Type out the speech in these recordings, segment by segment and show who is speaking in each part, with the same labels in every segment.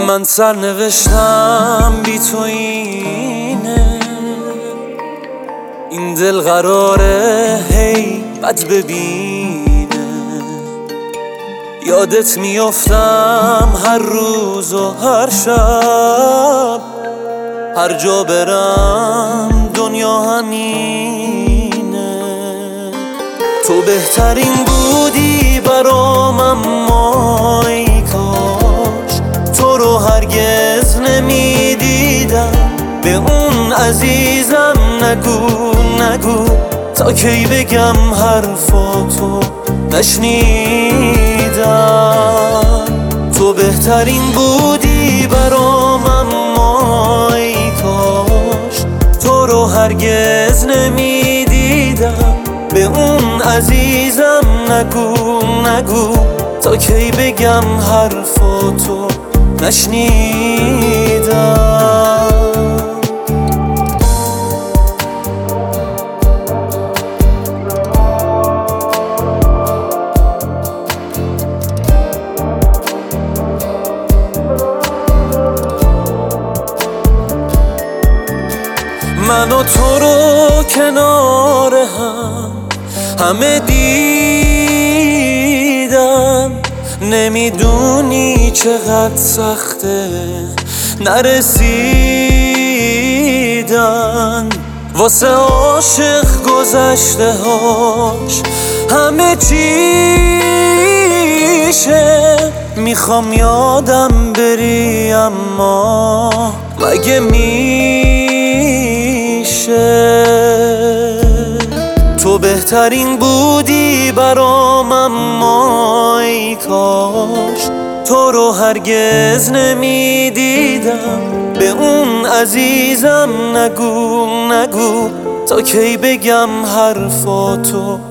Speaker 1: من سرنوشتم بی تو اینه، این دل قراره هی بد ببینه. یادت میافتم هر روز و هر شب، هر جا برم دنیا همینه. تو بهترین بودی برام، اما ای کاش تو رو هرگز نمیدیدم. به اون عزیزم نگو تا کی بگم حرفاتو نشنیدم. تو بهترین بودی برام، اما ای کاش تو رو هرگز نمیدیدم. به اون عزیزم نگو تا کی بگم حرفاتو نشنیدم. من و تو رو کنار همه دیدم. نمیدونی چقدر سخته نرسیدن. واسه عاشق گذشته هاش همه چیشه. میخوام یادم بری اما مگه تو بهترین بودی برام، اما ای کاش تو رو هرگز نمیدیدم. به اون عزیزم نگو تا کی بگم حرفاتو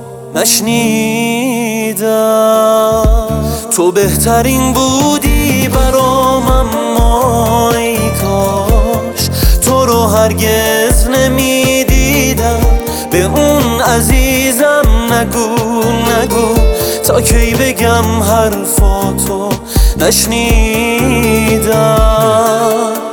Speaker 1: نشنیدم. تو بهترین بودی برام، اما ای کاش تو رو هرگز نمیدیدم. به اون عزیزم نگو تا کی بگم حرفاتو نشنیدم.